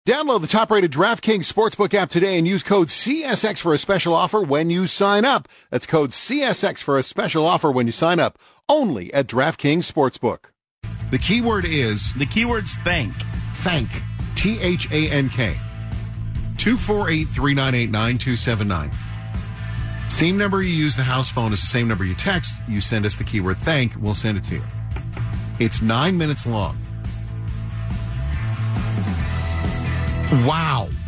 Download the top-rated DraftKings Sportsbook app today and use code CSX for a special offer when you sign up. That's code CSX for a special offer when you sign up, only at DraftKings Sportsbook. The keyword is... The keyword's thank. Thank. T-H-A-N-K. 248-398-9279. Same number you use the house phone is the same number you text. You send us the keyword thank, we'll send it to you. It's 9 minutes long. Wow.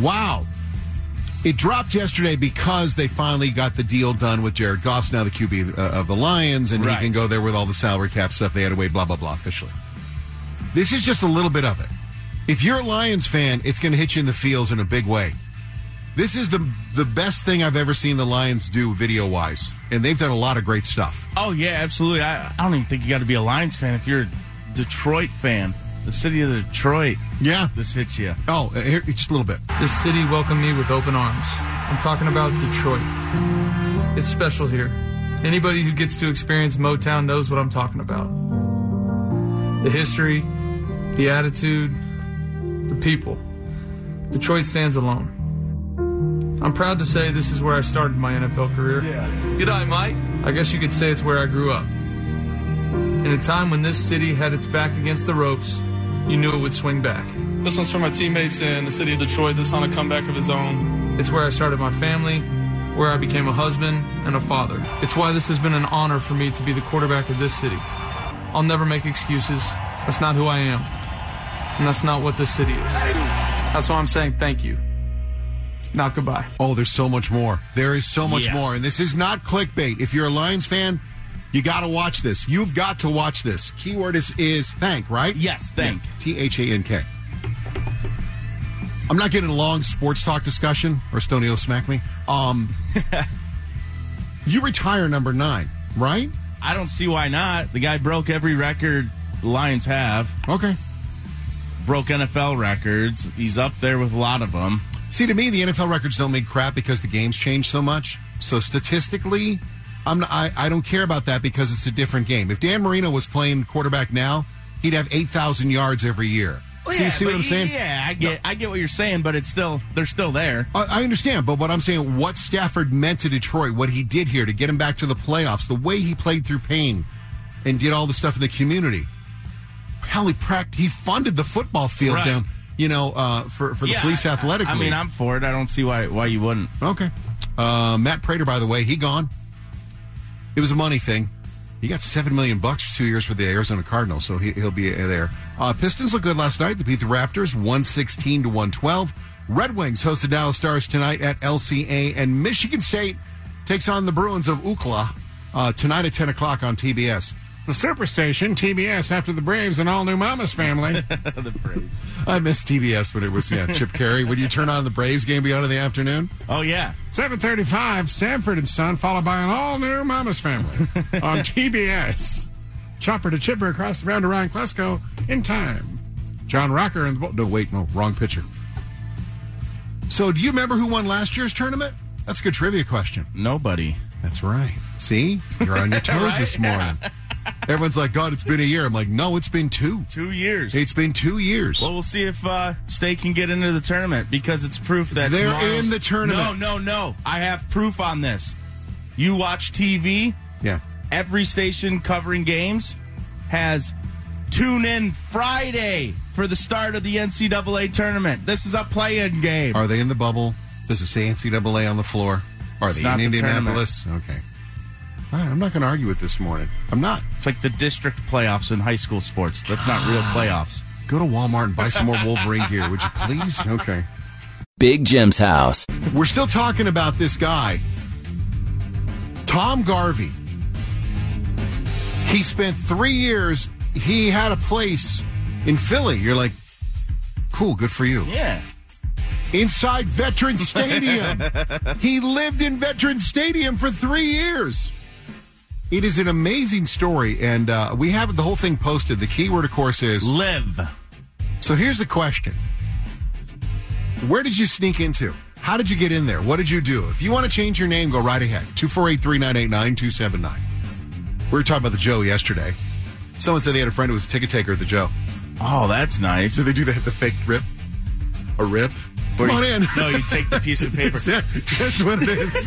It dropped yesterday because they finally got the deal done with Jared Goff's now the QB of the Lions, and He can go there with all the salary cap stuff they had to wait, blah, blah, blah, officially. This is just a little bit of it. If you're a Lions fan, it's going to hit you in the feels in a big way. This is the best thing I've ever seen the Lions do video-wise, and they've done a lot of great stuff. Oh, yeah, absolutely. I don't even think you got to be a Lions fan if you're a Detroit fan. The city of Detroit. Yeah. This hits you. Oh, here, just a little bit. This city welcomed me with open arms. I'm talking about Detroit. It's special here. Anybody who gets to experience Motown knows what I'm talking about. The history, the attitude, the people. Detroit stands alone. I'm proud to say this is where I started my NFL career. Yeah. G'day, mate. I guess you could say it's where I grew up. In a time when this city had its back against the ropes, you knew it would swing back. This one's for my teammates in the city of Detroit that's on a comeback of his own. It's where I started my family, where I became a husband and a father. It's why this has been an honor for me to be the quarterback of this city. I'll never make excuses. That's not who I am. And that's not what this city is. That's why I'm saying thank you. Not goodbye. Oh, there's so much more. There is so much more. And this is not clickbait. If you're a Lions fan, you got to watch this. You've got to watch this. Keyword is thank, right? Yes, thank. Yeah. T-H-A-N-K. I'm not getting a long sports talk discussion, or Stoney will smack me. You retire number 9, right? I don't see why not. The guy broke every record the Lions have. Okay. Broke NFL records. He's up there with a lot of them. See, to me, the NFL records don't mean crap because the game's changed so much. So statistically, I don't care about that because it's a different game. If Dan Marino was playing quarterback now, he'd have 8,000 yards every year. Well, see what I'm saying? Yeah, I get what you're saying, but they're still there. I understand, but what I'm saying, what Stafford meant to Detroit, what he did here to get him back to the playoffs, the way he played through pain and did all the stuff in the community. Hell, he funded the football field down, for the Police Athletic League. I mean, I'm for it. I don't see why you wouldn't. Okay. Matt Prater, by the way, he gone. It was a money thing. He got $7 million for 2 years for the Arizona Cardinals, so he'll be there. Pistons look good last night. They beat the Raptors 116-112. Red Wings host the Dallas Stars tonight at LCA, and Michigan State takes on the Bruins of UCLA tonight at 10 o'clock on TBS. The Superstation, TBS, after the Braves and all new Mama's Family. The Braves. I missed TBS when it was Chip Carey. Would you turn on the Braves game beyond in the afternoon? Oh, yeah. 7:35, Sanford and Son, followed by an all-new Mama's Family on TBS. Chopper to Chipper across the ground to Ryan Klesko in time. John Rocker and no, wrong pitcher. So do you remember who won last year's tournament? That's a good trivia question. Nobody. That's right. See? You're on your toes Right? this morning. Yeah. Everyone's like, God, it's been a year. I'm like, no, it's been 2. 2 years. It's been 2 years. Well, we'll see if State can get into the tournament because it's proof that they're in the tournament. No. I have proof on this. You watch TV. Yeah. Every station covering games has tune in Friday for the start of the NCAA tournament. This is a play-in game. Are they in the bubble? Does it say NCAA on the floor? Are they in Indianapolis? Okay. All right, I'm not going to argue with this morning. I'm not. It's like the district playoffs in high school sports. That's not real playoffs. Go to Walmart and buy some more Wolverine gear, would you please? Okay. Big Jim's house. We're still talking about this guy, Tom Garvey. He spent 3 years. He had a place in Philly. You're like, cool, good for you. Yeah. Inside Veterans Stadium. He lived in Veterans Stadium for 3 years. It is an amazing story, and we have the whole thing posted. The keyword, of course, is live. So here's the question. Where did you sneak into? How did you get in there? What did you do? If you want to change your name, go right ahead. 248-398-9279. We were talking about the Joe yesterday. Someone said they had a friend who was a ticket taker at the Joe. Oh, that's nice. Did they do the fake rip? A rip? Come on in. No, you take the piece of paper. That's what it is.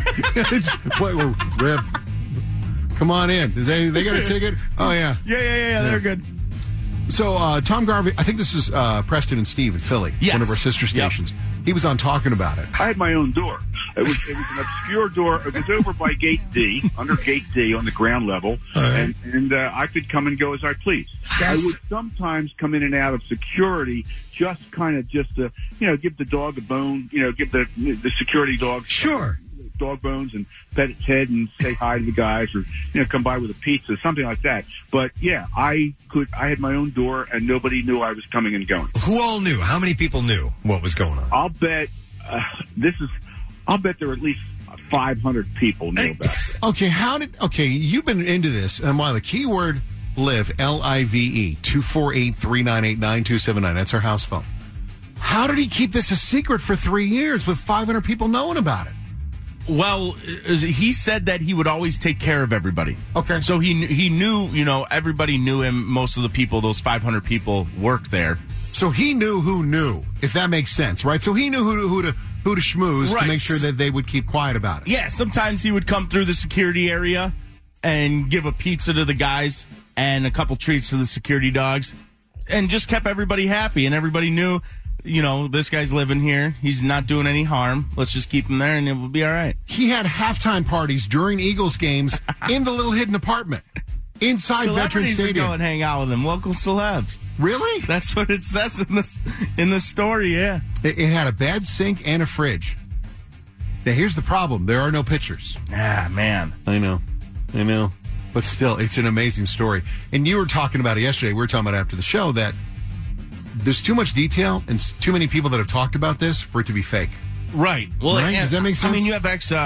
Rip. Come on in. They got a ticket? Oh, yeah. Yeah. They're good. So, Tom Garvey, I think this is Preston and Steve in Philly, yes. one of our sister stations. Yep. He was on talking about it. I had my own door. It was an obscure door. It was over by Gate D, under Gate D on the ground level, and I could come and go as I pleased. I would sometimes come in and out of security, just to, give the dog a bone, give the security dog dog bones and pet its head and say hi to the guys, or come by with a pizza, something like that. But yeah, I had my own door and nobody knew I was coming and going. Who all knew? How many people knew what was going on? I'll bet there were at least 500 people knew about it. Okay, you've been into this, and while the keyword LIVE, LIVE, 248-398-9279, that's our house phone. How did he keep this a secret for 3 years with 500 people knowing about it? Well, he said that he would always take care of everybody. Okay. So he knew, everybody knew him. Most of the people, those 500 people, worked there. So he knew who knew, if that makes sense, right? So he knew who to schmooze to make sure that they would keep quiet about it. Yeah, sometimes he would come through the security area and give a pizza to the guys and a couple treats to the security dogs, and just kept everybody happy, and everybody knew, this guy's living here. He's not doing any harm. Let's just keep him there, and it will be all right. He had halftime parties during Eagles games in the little hidden apartment inside Veterans Stadium. Would go and hang out with him. Local celebs. Really? That's what it says in the story. Yeah. It had a bed, sink, and a fridge. Now here's the problem: there are no pictures. Ah, man. I know. But still, it's an amazing story. And you were talking about it yesterday. We were talking about it after the show that there's too much detail and too many people that have talked about this for it to be fake. Right. Well, right? Does that make sense? I mean, you have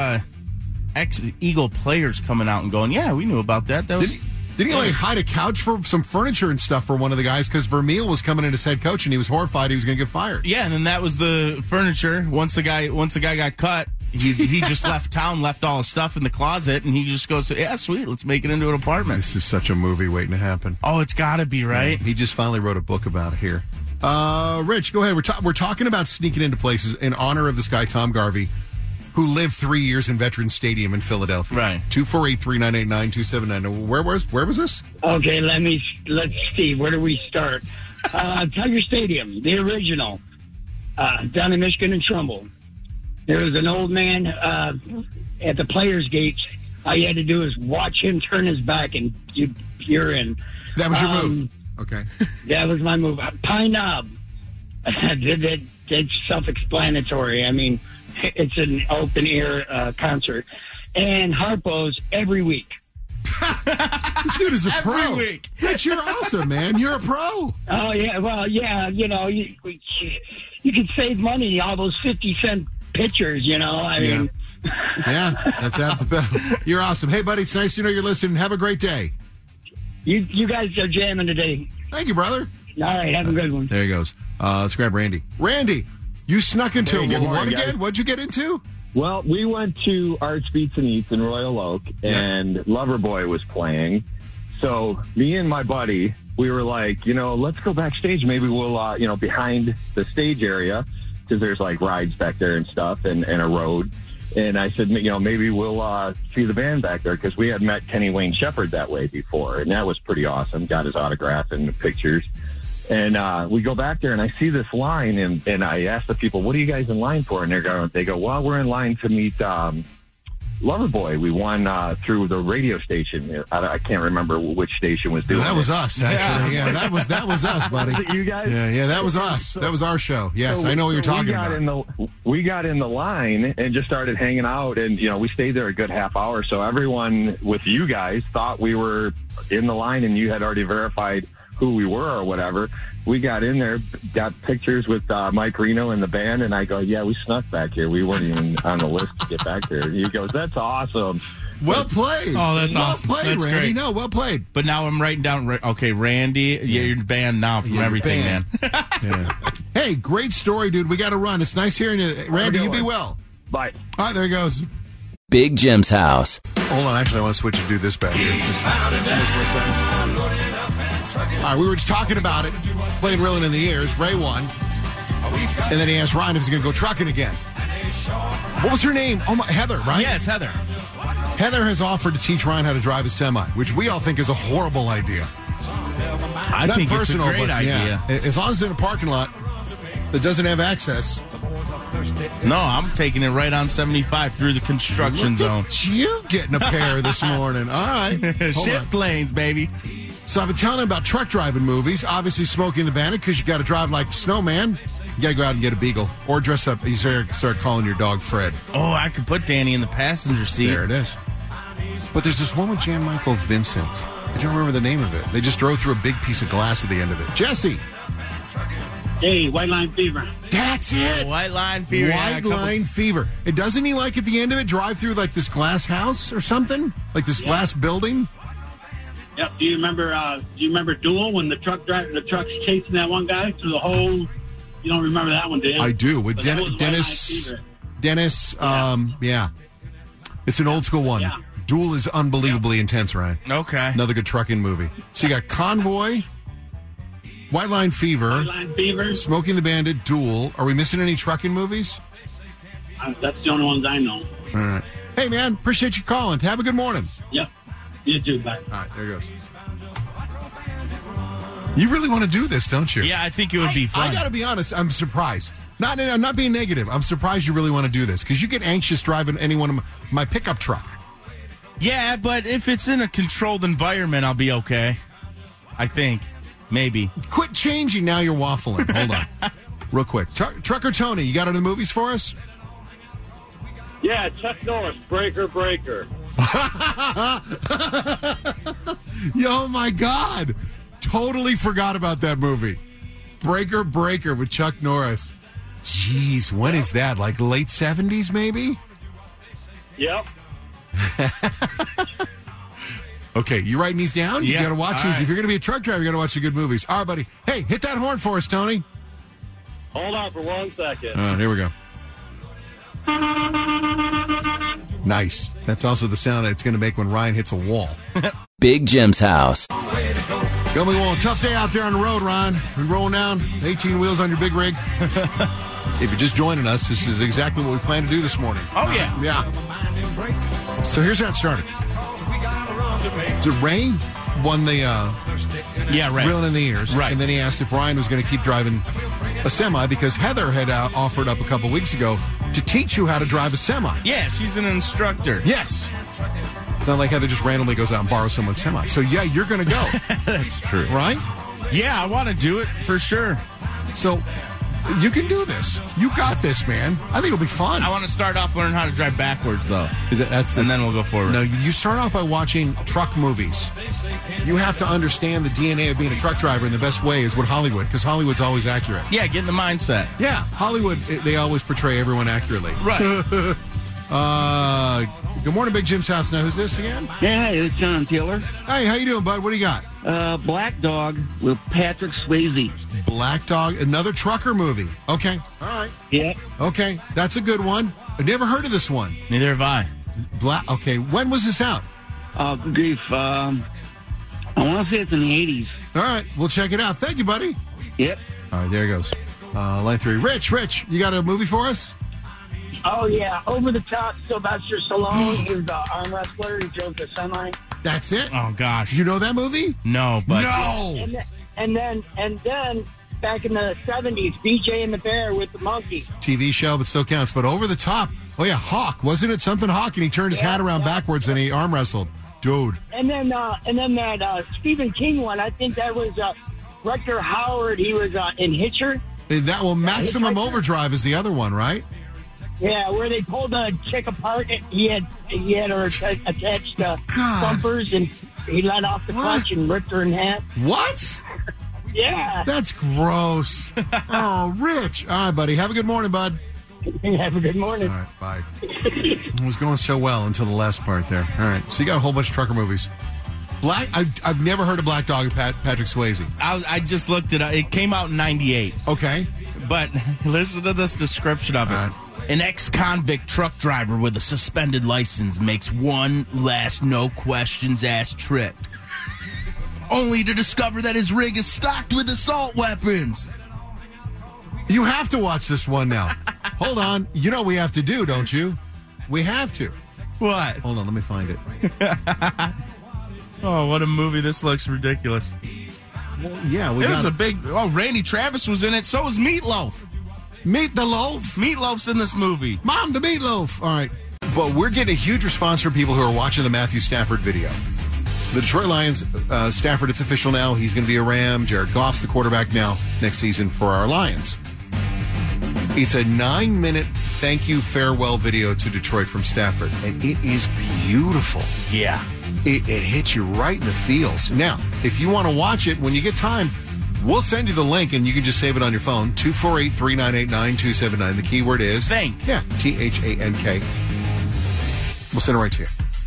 ex-Eagle players coming out and going, yeah, we knew about that. Didn't he hide a couch for some furniture and stuff for one of the guys because Vermeil was coming in as head coach and he was horrified he was going to get fired? Yeah, and then that was the furniture. Once the guy got cut, he just left town, left all his stuff in the closet, and he just goes, yeah, sweet, let's make it into an apartment. This is such a movie waiting to happen. Oh, it's got to be, right? Yeah, he just finally wrote a book about it here. Rich, go ahead. We're talking about sneaking into places in honor of this guy, Tom Garvey, who lived 3 years in Veterans Stadium in Philadelphia. Right. 248-398-9279. Where was this? Okay, let's see. Where do we start? Tiger Stadium, the original, down in Michigan and Trumbull. There was an old man at the players' gates. All you had to do is watch him turn his back, and you're in. That was your move. Okay. That was my move. Pine Knob. That's self-explanatory. I mean, it's an open-air concert. And Harpo's every week. This dude is a pro. Every week. Rich, you're awesome, man. You're a pro. Oh, yeah. Well, yeah, you could save money, all those 50-cent pitchers, I mean. Yeah, that's half the battle. You're awesome. Hey, buddy, it's nice to know you're listening. Have a great day. You guys are jamming today. Thank you, brother. All right, have a good one. There he goes. Let's grab Randy. Randy, you snuck into what again? What'd you get into? Well, we went to Arts Beats and Eats in Royal Oak, and Loverboy was playing. So me and my buddy, we were like, let's go backstage. Maybe we'll, behind the stage area, because there's like rides back there and stuff, and a road. And I said, maybe we'll see the band back there, because we had met Kenny Wayne Shepherd that way before, and that was pretty awesome. Got his autograph and the pictures. And we go back there, and I see this line, and I ask the people, what are you guys in line for? And they go, well, we're in line to meet Loverboy. We won through the radio station. I can't remember which station was doing that was us, actually. Yeah, that was us, buddy. Was it you guys? Yeah, that was us. That was our show. Yes, I know what you're talking about. We got in the line and just started hanging out, and we stayed there a good half hour. So everyone with you guys thought we were in the line, and you had already verified who we were or whatever. We got in there, got pictures with Mike Reno and the band, and I go, yeah, we snuck back here. We weren't even on the list to get back there. He goes, that's awesome. Well played. Oh, that's awesome. Well played, that's Randy. Great. No, well played. But now I'm writing down, okay, Randy, you're banned now from everything, man. Yeah. Hey, great story, dude. We got to run. It's nice hearing you. Randy, you be well. Bye. All right, there he goes. Big Jim's house. Hold on, actually, I want to switch and do this back here. All right, we were just talking about it, playing Reelin' in the Ears. Ray won. And then he asked Ryan if he's going to go trucking again. What was her name? Oh, Heather, right? Yeah, it's Heather. Heather has offered to teach Ryan how to drive a semi, which we all think is a horrible idea. I Not think personal, it's a great but, idea. Yeah, as long as it's in a parking lot that doesn't have access. No, I'm taking it right on 75 through the construction zone. You getting a pair this morning. All right. Shift lanes, baby. So I've been telling him about truck driving movies. Obviously, Smokey and the Bandit, because you got to drive like Snowman. You got to go out and get a beagle or dress up. You start calling your dog Fred. Oh, I could put Danny in the passenger seat. There it is. But there's this one with Jan Michael Vincent. I don't remember the name of it. They just drove through a big piece of glass at the end of it. Jesse. Hey, White Line Fever. That's it. White Line Fever. White Line Fever. It doesn't he like at the end of it drive through like this glass house or something? Like this glass building? Yep. Do you remember Duel when the truck's chasing that one guy through the whole? You don't remember that one, do you? I do. With But Dennis. Dennis. Yeah. Yeah. It's an old school one. Yeah. Duel is unbelievably intense, Ryan. Okay. Another good trucking movie. So you got Convoy, White Line Fever, White Line Fever, Smokey and the Bandit, Duel. Are we missing any trucking movies? That's the only ones I know. All right. Hey, man, appreciate you calling. Have a good morning. Yep. You too. Bye. All right, there goes. You really want to do this, don't you? Yeah, I think it would be fun. I got to be honest. I'm surprised. I'm not being negative. I'm surprised you really want to do this because you get anxious driving any one of my pickup truck. Yeah, but if it's in a controlled environment, I'll be okay. I think. Maybe. Quit changing. Now you're waffling. Hold on. Real quick. Trucker Tony, you got any movies for us? Yeah, Chuck Norris, Breaker. Oh, my God. Totally forgot about that movie. Breaker with Chuck Norris. Jeez, when is that? Like late 70s, maybe? Yep. Okay, you writing these down? Yeah. You got to watch these. Right. If you're going to be a truck driver, you got to watch the good movies. All right, buddy. Hey, hit that horn for us, Tony. Hold on for 1 second. Here we go. Nice. That's also the sound it's going to make when Ryan hits a wall. Big Jim's house. Go me one. Tough day out there on the road, Ryan. We're rolling down 18 wheels on your big rig. If you're just joining us, this is exactly what we plan to do this morning. Oh, yeah. Yeah. So here's how it started. So Ray won the Ray. reeling in the ears. Right. And then he asked if Ryan was going to keep driving a semi because Heather had offered up a couple weeks ago to teach you how to drive a semi. Yeah, she's an instructor. Yes. It's not like Heather just randomly goes out and borrows someone's semi. So, yeah, you're going to go. That's true. Right? Yeah, I want to do it for sure. So, you can do this. You got this, man. I think it'll be fun. I want to start off learning how to drive backwards, though. And then we'll go forward. No, you start off by watching truck movies. You have to understand the DNA of being a truck driver, and the best way is with Hollywood, because Hollywood's always accurate. Yeah, get in the mindset. Yeah, Hollywood, they always portray everyone accurately. Right. Good morning, Big Jim's house. Now, who's this again? Yeah, it's John Taylor. Hey, how you doing, bud? What do you got? Black Dog with Patrick Swayze. Black Dog, another trucker movie. Okay. All right. Yeah. Okay, that's a good one. I've never heard of this one. Neither have I. Okay, when was this out? Good grief. I want to say it's in the 80s. All right, we'll check it out. Thank you, buddy. Yep. All right, there it goes. Line 3. Rich, you got a movie for us? Oh, yeah. Over the top, Sylvester Stallone. He was the arm wrestler. He drove the semi. That's it? Oh, gosh. You know that movie? No, but... No! And then back in the 70s, BJ and the Bear with the monkey. TV show, but still counts. But Over the Top. Oh, yeah, Hawk. Wasn't it something Hawk? And he turned his hat around backwards and he arm wrestled. Dude. And then that Stephen King one, I think that was Rutger Howard. He was in Hitcher. Maximum Overdrive is the other one, right? Yeah, where they pulled the chick apart. He had her attached bumpers, and he let off the clutch and ripped her in half. What? Yeah. That's gross. Oh, Rich. All right, buddy. Have a good morning, bud. Have a good morning. All right, bye. It was going so well until the last part there. All right, so you got a whole bunch of trucker movies. I've never heard of Black Dog with Patrick Swayze. I just looked it up. It came out in 98. Okay. But listen to this description of it. Right. An ex-convict truck driver with a suspended license makes one last no-questions-asked trip, only to discover that his rig is stocked with assault weapons. You have to watch this one now. Hold on. You know what we have to do, don't you? We have to. What? Hold on, let me find it. Oh, what a movie. This looks ridiculous. Well, yeah, it was a big... Oh, Randy Travis was in it. So was Meatloaf. Meat the Loaf? Meatloaf's in this movie. Mom, the Meatloaf. All right. But we're getting a huge response from people who are watching the Matthew Stafford video. The Detroit Lions, Stafford, it's official now. He's going to be a Ram. Jared Goff's the quarterback now next season for our Lions. It's a 9-minute thank you farewell video to Detroit from Stafford, and it is beautiful. Yeah. It hits you right in the feels. Now, if you want to watch it when you get time, we'll send you the link, and you can just save it on your phone. 248-398-9279. The keyword is... Thank. Yeah, Thank. We'll send it right to you.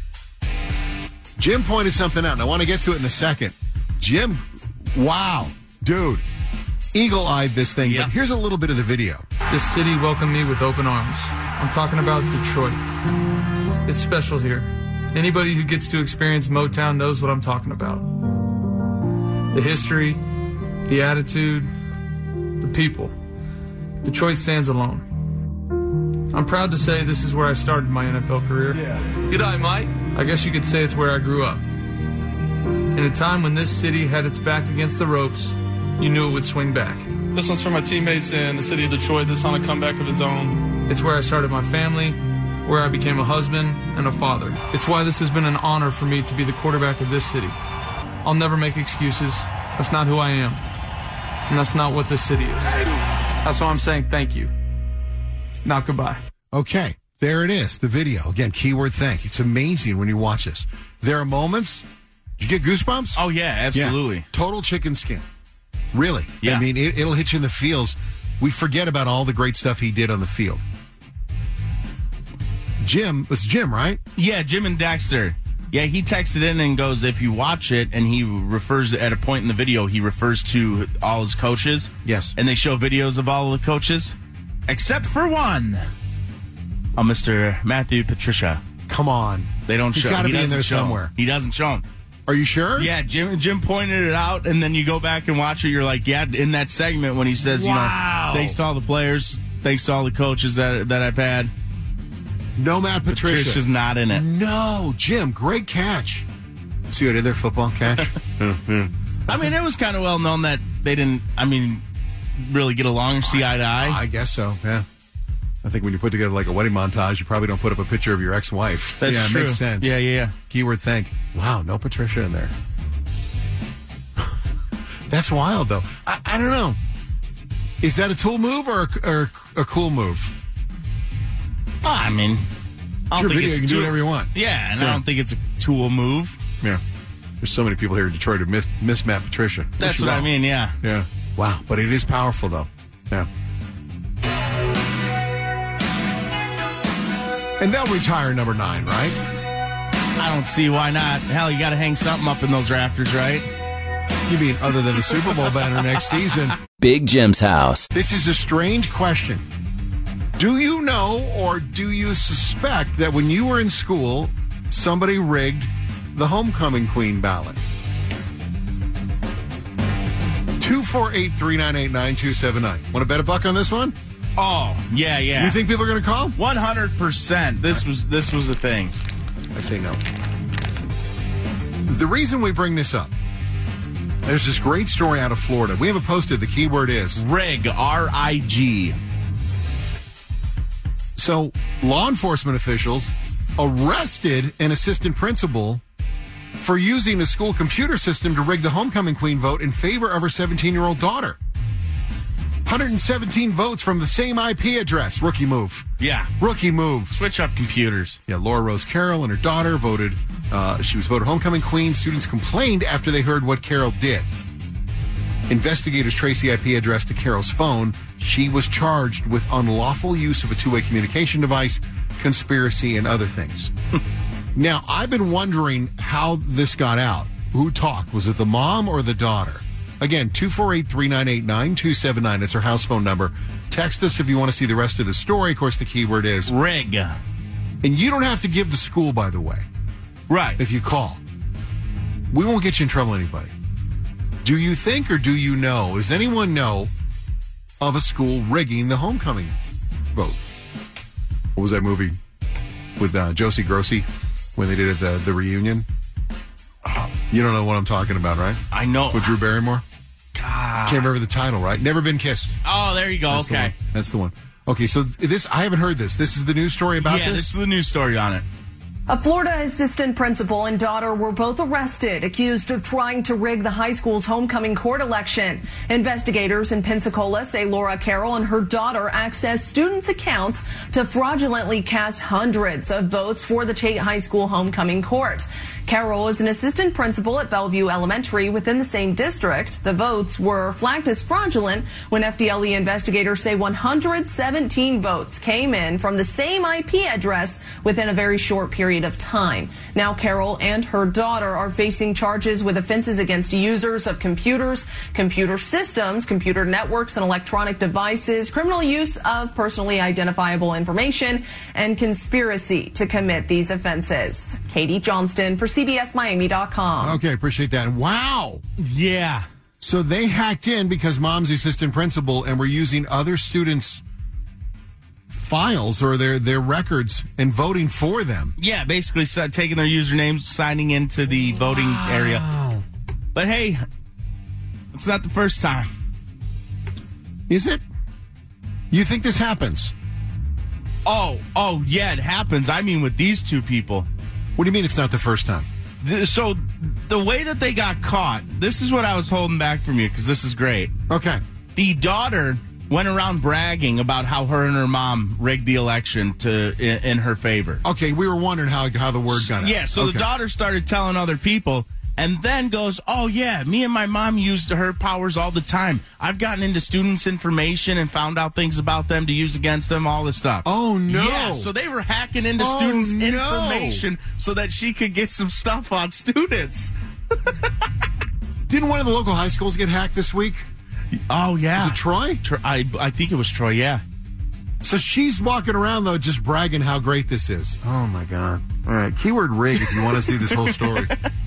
Jim pointed something out, and I want to get to it in a second. Jim, wow, dude, eagle-eyed this thing. Yep. But here's a little bit of the video. This city welcomed me with open arms. I'm talking about Detroit. It's special here. Anybody who gets to experience Motown knows what I'm talking about. The history, the attitude, the people. Detroit stands alone. I'm proud to say this is where I started my NFL career. Yeah. G'day, Mike. I guess you could say it's where I grew up. In a time when this city had its back against the ropes, you knew it would swing back. This one's for my teammates in the city of Detroit that's on a comeback of his own. It's where I started my family, where I became a husband and a father. It's why this has been an honor for me to be the quarterback of this city. I'll never make excuses. That's not who I am. And that's not what this city is. That's why I'm saying thank you. Not goodbye. Okay, there it is, the video. Again, keyword thank. It's amazing when you watch this. There are moments... Did you get goosebumps? Oh, yeah, absolutely. Yeah. Total chicken skin. Really. Yeah. I mean, it'll hit you in the feels. We forget about all the great stuff he did on the field. Jim, was Jim, right? Yeah, Jim and Dexter. Yeah, he texted in and goes, if you watch it, and he refers, at a point in the video, he refers to all his coaches. Yes. And they show videos of all of the coaches, except for one. Mr. Matthew Patricia. Come on. They don't He's show. He's got to be in there show somewhere. He doesn't show him. Are you sure? Yeah, Jim pointed it out, and then you go back and watch it, you're like, yeah, in that segment when he says, wow. Thanks to all the players, thanks to all the coaches that I've had. No Matt Patricia. Patricia's not in it. No, Jim, great catch. See what I did there, football catch? I mean, it was kind of well known that they didn't, really get along or see eye to eye. I guess so, yeah. I think when you put together like a wedding montage, you probably don't put up a picture of your ex-wife. That's true. It makes sense. Yeah. Keyword thank. Wow, no Patricia in there. That's wild, though. I don't know. Is that a tool move or a cool move? I mean, I don't think video. it's You can do whatever you want. Yeah, and I don't think it's a tool move. Yeah. There's so many people here in Detroit who miss Matt Patricia. That's what I mean, yeah. Yeah. Wow, but it is powerful, though. Yeah. And they'll retire number 9, right? I don't see why not. Hell, you got to hang something up in those rafters, right? You mean other than the Super Bowl banner next season? Big Jim's house. This is a strange question. Do you know or do you suspect that when you were in school, somebody rigged the homecoming queen ballot? 248-398-9279. Want to bet a buck on this one? Oh, yeah. You think people are going to call? 100%. This was a thing. I say no. The reason we bring this up, there's this great story out of Florida. We have it posted. The keyword is RIG, R-I-G. So, law enforcement officials arrested an assistant principal for using a school computer system to rig the homecoming queen vote in favor of her 17-year-old daughter. 117 votes from the same IP address. Rookie move. Yeah. Rookie move. Switch up computers. Yeah, Laura Rose Carroll and her daughter voted. She was voted homecoming queen. Students complained after they heard what Carroll did. Investigators traced the IP address to Carroll's phone. She was charged with unlawful use of a two-way communication device, conspiracy, and other things. Now, I've been wondering how this got out. Who talked? Was it the mom or the daughter? Again, 248-398-9279. It's our house phone number. Text us if you want to see the rest of the story. Of course, the keyword is RIG. And you don't have to give the school, by the way. Right. If you call. We won't get you in trouble, anybody. Do you think or do you know? Does anyone know of a school rigging the homecoming vote. What was that movie with Josie Grossi when they did it the reunion? You don't know what I'm talking about, right? I know. With Drew Barrymore? God. Can't remember the title, right? Never Been Kissed. Oh, there you go. That's okay. That's the one. Okay, so this, I haven't heard this. This is the news story about this? Yeah, this is the news story on it. A Florida assistant principal and daughter were both arrested, accused of trying to rig the high school's homecoming court election. Investigators in Pensacola say Laura Carroll and her daughter accessed students' accounts to fraudulently cast hundreds of votes for the Tate High School homecoming court. Carroll is an assistant principal at Bellevue Elementary within the same district. The votes were flagged as fraudulent when FDLE investigators say 117 votes came in from the same IP address within a very short period of time. Now Carroll and her daughter are facing charges with offenses against users of computers, computer systems, computer networks, and electronic devices, criminal use of personally identifiable information, and conspiracy to commit these offenses. Katie Johnston for CBSMiami.com. Okay, appreciate that. Wow. Yeah. So they hacked in because mom's the assistant principal and were using other students' files or their records and voting for them. Yeah, basically taking their usernames, signing into the voting area. But hey, it's not the first time. Is it? You think this happens? Oh, yeah, it happens. I mean, with these two people. What do you mean it's not the first time? So the way that they got caught, this is what I was holding back from you because this is great. Okay. The daughter went around bragging about how her and her mom rigged the election in her favor. Okay, we were wondering how the word got out. Yeah, so the daughter started telling other people and then goes, oh, yeah, me and my mom used her powers all the time. I've gotten into students' information and found out things about them to use against them, all this stuff. Oh, no. Yeah, so they were hacking into students' information so that she could get some stuff on students. Didn't one of the local high schools get hacked this week? Oh, yeah. Was it Troy? I think it was Troy, yeah. So she's walking around, though, just bragging how great this is. Oh, my God. All right, keyword rig if you want to see this whole story.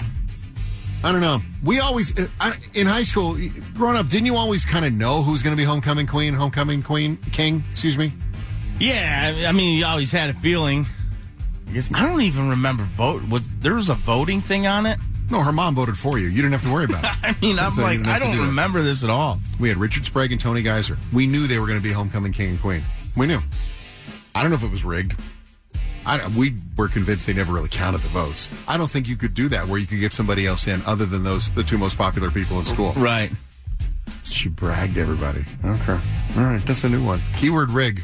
I don't know. We always, in high school, growing up, didn't you always kind of know who's going to be homecoming king, excuse me? Yeah, I mean, you always had a feeling. I don't even remember there was a voting thing on it? No, her mom voted for you. You didn't have to worry about it. I mean, I'm like, I don't remember this at all. We had Richard Sprague and Tony Geiser. We knew they were going to be homecoming king and queen. We knew. I don't know if it was rigged. We were convinced they never really counted the votes. I don't think you could do that where you could get somebody else in other than the two most popular people in school. Right. She bragged to everybody. Okay. All right. That's a new one. Keyword rig.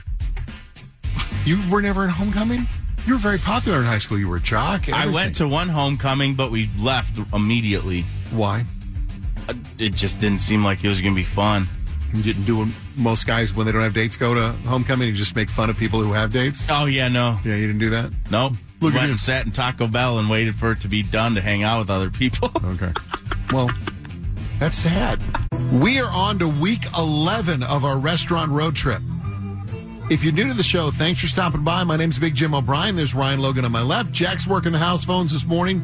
You were never in homecoming? You were very popular in high school. You were a jock. Everything. I went to one homecoming, but we left immediately. Why? It just didn't seem like it was going to be fun. You didn't do what most guys, when they don't have dates, go to homecoming and just make fun of people who have dates? Oh, yeah, no. Yeah, you didn't do that? Nope. Went and sat in Taco Bell and waited for it to be done to hang out with other people. Okay. Well, that's sad. We are on to week 11 of our restaurant road trip. If you're new to the show, thanks for stopping by. My name's Big Jim O'Brien. There's Ryan Logan on my left. Jack's working the house phones this morning.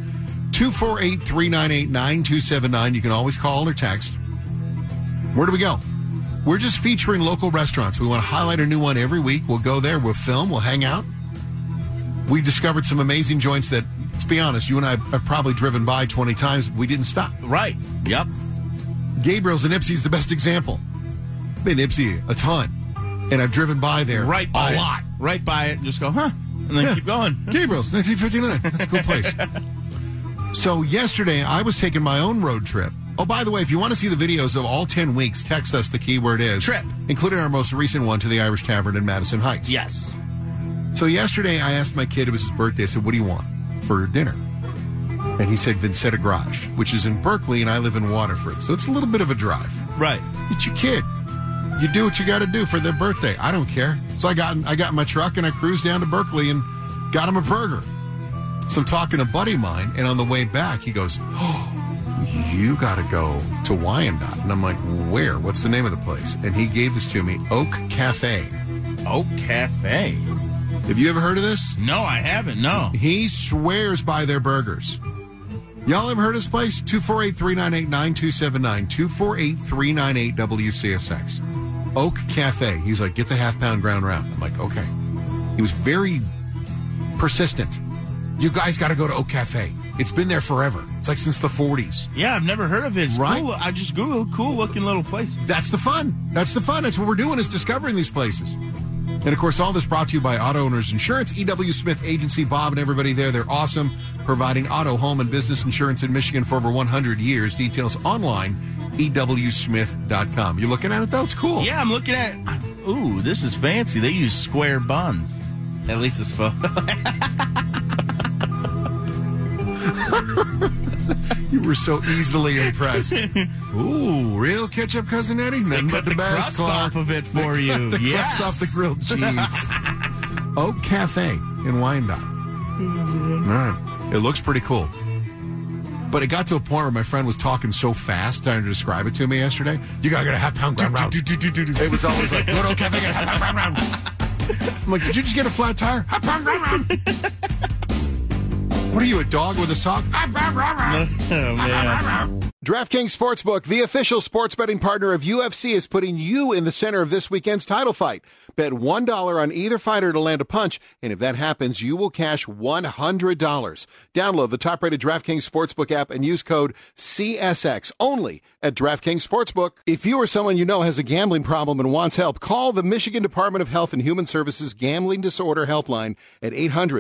248-398-9279. You can always call or text. Where do we go? We're just featuring local restaurants. We want to highlight a new one every week. We'll go there. We'll film. We'll hang out. We discovered some amazing joints that, let's be honest, you and I have probably driven by 20 times. We didn't stop. Right. Yep. Gabriel's in Ipsy is the best example. Been in Ipsy a ton. And I've driven by there a lot. Right by it and just go, huh? And then keep going. Gabriel's, 1959. That's a cool place. So yesterday, I was taking my own road trip. Oh, by the way, if you want to see the videos of all 10 weeks, text us. The keyword is trip, including our most recent one to the Irish Tavern in Madison Heights. Yes. So yesterday, I asked my kid, it was his birthday, I said, what do you want for dinner? And he said Vincetta Garage, which is in Berkeley, and I live in Waterford. So it's a little bit of a drive. Right. It's your kid. You do what you got to do for their birthday. I don't care. So I got in my truck, and I cruised down to Berkeley and got him a burger. So I'm talking to a buddy of mine, and on the way back, he goes, oh, you got to go to Wyandotte. And I'm like, where? What's the name of the place? And he gave this to me, Oak Cafe. Oak Cafe? Have you ever heard of this? No, I haven't, no. He swears by their burgers. Y'all ever heard of this place? 248-398-9279. 248-398-WCSX. Oak Cafe. He's like, get the half-pound ground round. I'm like, okay. He was very persistent. You guys got to go to Oak Cafe. It's been there forever. It's like since the 40s. Yeah, I've never heard of it. It's right? Cool. I just Googled cool-looking little place. That's the fun. That's what we're doing is discovering these places. And, of course, all this brought to you by Auto Owners Insurance, E.W. Smith Agency, Bob and everybody there. They're awesome, providing auto, home, and business insurance in Michigan for over 100 years. Details online, ewsmith.com. You looking at it, though? It's cool. Yeah, I'm looking at it. Ooh, this is fancy. They use square buns. At least it's photo. You were so easily impressed. Ooh, real ketchup, Cousin Eddie? Nothing but the best. Crust off of it for you. The yes. crust off the grilled cheese. Oak Cafe in Wyandotte. All right. It looks pretty cool. But it got to a point where my friend was talking so fast, trying to describe it to me yesterday. You gotta get a half-pound ground round. It was always like, go to Oak Cafe, get a half-pound ground round. I'm like, did you just get a flat tire? Half-pound ground round. What are you, a dog with a sock? Oh, man. DraftKings Sportsbook, the official sports betting partner of UFC, is putting you in the center of this weekend's title fight. Bet $1 on either fighter to land a punch, and if that happens, you will cash $100. Download the top-rated DraftKings Sportsbook app and use code CSX only at DraftKings Sportsbook. If you or someone you know has a gambling problem and wants help, call the Michigan Department of Health and Human Services Gambling Disorder Helpline at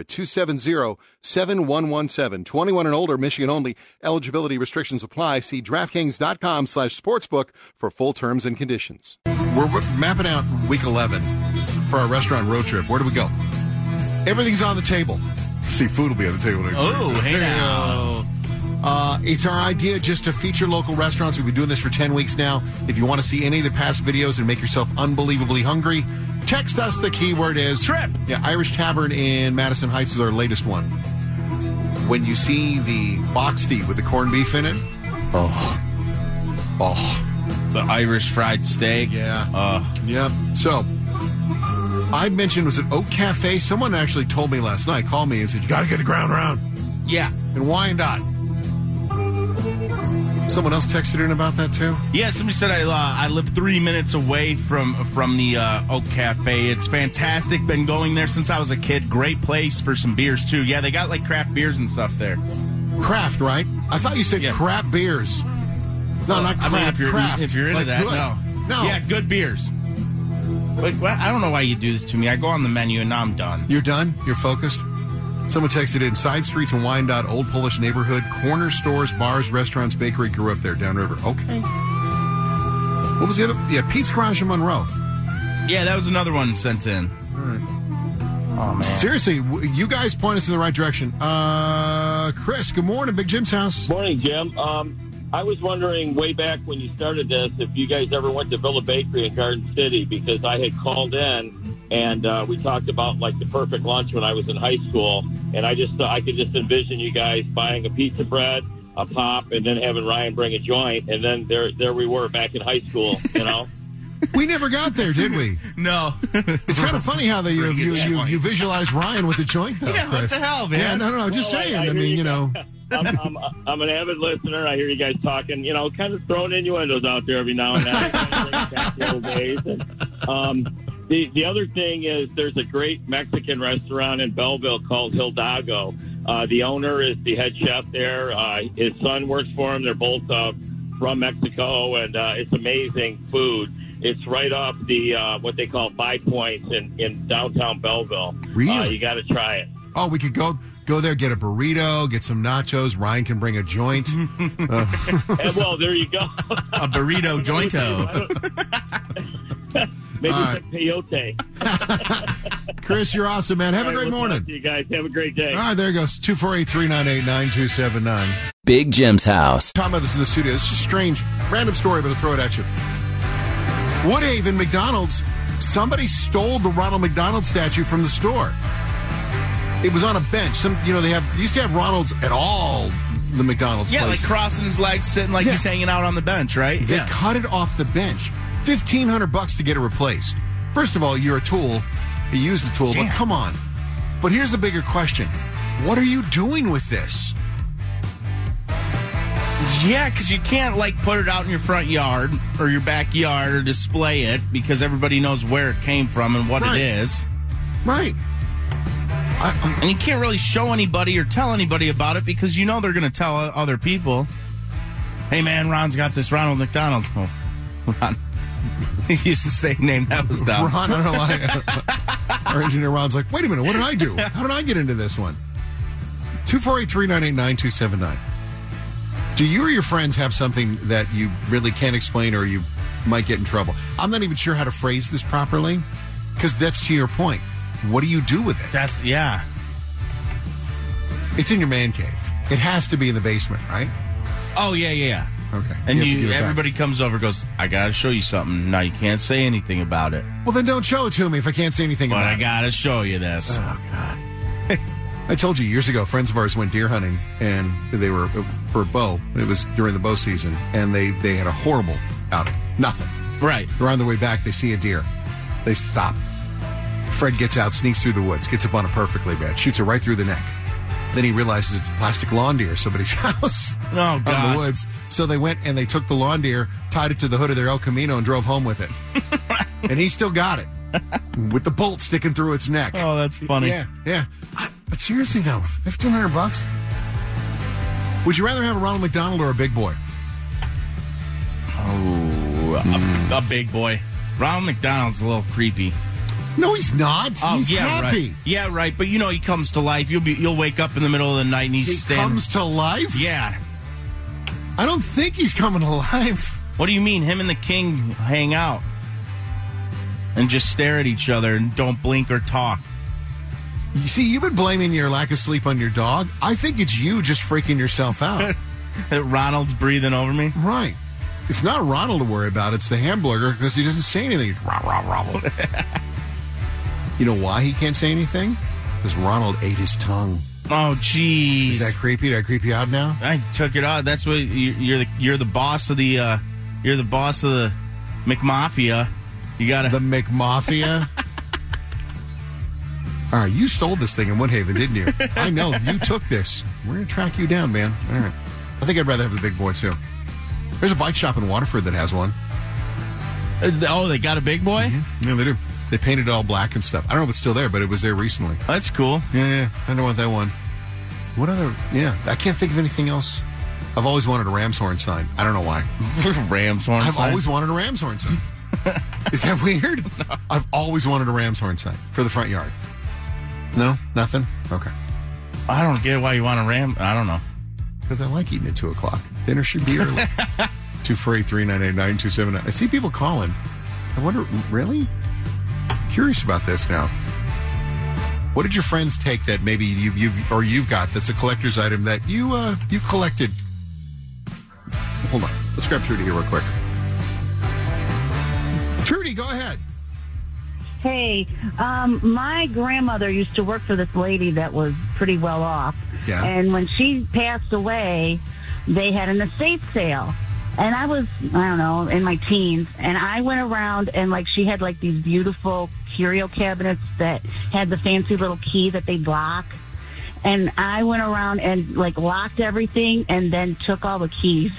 800-270-7117. 21 and older, Michigan only. Eligibility restrictions apply. See DraftKings.com/sportsbook for full terms and conditions. We're mapping out week 11 for our restaurant road trip. Where do we go? Everything's on the table. See, food will be on the table next week. Oh, hey now. It's our idea just to feature local restaurants. We've been doing this for 10 weeks now. If you want to see any of the past videos and make yourself unbelievably hungry, text us. The keyword is trip. Yeah, Irish Tavern in Madison Heights is our latest one. When you see the boxty with the corned beef in it, oh. The Irish fried steak. Yeah. Yep. So, I mentioned, was it Oak Cafe? Someone actually told me last night, called me and said, you got to get the ground round. Yeah. In Wyandotte. Someone else texted in about that, too? Yeah, somebody said I live 3 minutes away from the Oak Cafe. It's fantastic. Been going there since I was a kid. Great place for some beers, too. Yeah, they got, like, craft beers and stuff there. Craft, right? I thought you said craft beers. No, not craft. I mean, craft. If you're into like that, good. No. Yeah, good beers. But I don't know why you do this to me. I go on the menu and now I'm done. You're done? You're focused? Someone texted in, side streets in Wyandotte, Old Polish neighborhood, corner stores, bars, restaurants, bakery, grew up there, downriver. Okay. What was the other? Yeah, Pete's Garage in Monroe. Yeah, that was another one sent in. All right. Oh, man. Seriously, you guys point us in the right direction. Chris, good morning, Big Jim's house. Morning, Jim. I was wondering way back when you started this if you guys ever went to Villa Bakery in Garden City, because I had called in and we talked about like the perfect lunch when I was in high school, and I could just envision you guys buying a pizza bread, a pop, and then having Ryan bring a joint, and then there we were back in high school, you know. We never got there, did we? No. It's kind of funny how they you visualize Ryan with a joint, though, yeah, Chris. What the hell, man? Yeah, no, just saying. I mean, you know. I'm an avid listener. I hear you guys talking, you know, kind of throwing innuendos out there every now and then. Back the old days. And, the other thing is there's a great Mexican restaurant in Belleville called Hidalgo. The owner is the head chef there. His son works for him. They're both from Mexico, and it's amazing food. It's right off the what they call 5 Points in downtown Belleville. Really? You got to try it. Oh, we could go there, get a burrito, get some nachos. Ryan can bring a joint. And, well, there you go. A burrito jointo. Maybe some peyote. Chris, you're awesome, man. Have a great morning. You guys have a great day. All right, there goes 248-398-9279. Big Jim's house. Talking about this in the studio. It's just strange, random story, but I'll throw it at you. Woodhaven McDonald's. Somebody stole the Ronald McDonald statue from the store. It was on a bench. They used to have Ronalds at all the McDonald's places. Like crossing his legs, sitting like he's hanging out on the bench, right? They cut it off the bench. $1,500 to get it replaced. First of all, you're a tool. You used a tool, but come on. But here's the bigger question. What are you doing with this? Yeah, because you can't, put it out in your front yard or your backyard or display it because everybody knows where it came from and what it is. Right. And you can't really show anybody or tell anybody about it because you know they're going to tell other people. Hey, man, Ron's got this Ronald McDonald. Oh, Ron. He used the same name. That was dumb. Ron, I don't know why. Our engineer Ron's like, wait a minute, what did I do? How did I get into this one? 248-398-9279. Do you or your friends have something that you really can't explain or you might get in trouble? I'm not even sure how to phrase this properly because that's to your point. What do you do with it? Yeah. It's in your man cave. It has to be in the basement, right? Oh, yeah. Okay. And everybody comes over and goes, I got to show you something. Now, you can't say anything about it. Well, then don't show it to me if I can't say anything about it. But I got to show you this. Oh, God. I told you years ago, friends of ours went deer hunting, and they were for bow. It was during the bow season, and they had a horrible outing. Nothing. Right. They're on their way back. They see a deer. They stop. Fred gets out, sneaks through the woods, gets up on it perfectly bad, shoots it right through the neck. Then he realizes it's a plastic lawn deer, somebody's house in the woods. So they went and they took the lawn deer, tied it to the hood of their El Camino, and drove home with it. And he still got it with the bolt sticking through its neck. Oh, that's funny. Yeah. But seriously, though, $1,500? Would you rather have a Ronald McDonald or a big boy? Oh, a big boy. Ronald McDonald's a little creepy. No, he's not. He's happy. Right. Yeah, right. But he comes to life. You'll wake up in the middle of the night and he's standing. He comes to life? Yeah. I don't think he's coming to life. What do you mean? Him and the king hang out and just stare at each other and don't blink or talk. You see, you've been blaming your lack of sleep on your dog. I think it's you just freaking yourself out. That Ronald's breathing over me? Right. It's not Ronald to worry about. It's the hamburger because he doesn't say anything. You know why he can't say anything? Because Ronald ate his tongue. Oh, jeez. Is that creepy? Did I creep you out now? I took it out. That's what you're the boss of the McMafia. You gotta the McMafia. All right, you stole this thing in Woodhaven, didn't you? I know you took this. We're gonna track you down, man. All right. I think I'd rather have the big boy too. There's a bike shop in Waterford that has one. They got a big boy? Mm-hmm. Yeah, they do. They painted it all black and stuff. I don't know if it's still there, but it was there recently. That's cool. Yeah. I don't want that one. What other? Yeah, I can't think of anything else. I've always wanted a ram's horn sign. I don't know why. Ram's horn sign? I've always wanted a ram's horn sign. Is that weird? No. I've always wanted a ram's horn sign for the front yard. No? Nothing? Okay. I don't get why you want a ram. I don't know. Because I like eating at 2 o'clock. Dinner should be early. 248-398-9279. I see people calling. I wonder, really? Curious about this now. What did your friends take that maybe you've got that's a collector's item that you collected? Hold on. Let's grab Trudy here real quick. Trudy, go ahead. Hey, my grandmother used to work for this lady that was pretty well off. Yeah. And when she passed away, they had an estate sale. And I was, I don't know, in my teens. And I went around and, she had, these beautiful curio cabinets that had the fancy little key that they'd lock. And I went around and, locked everything and then took all the keys.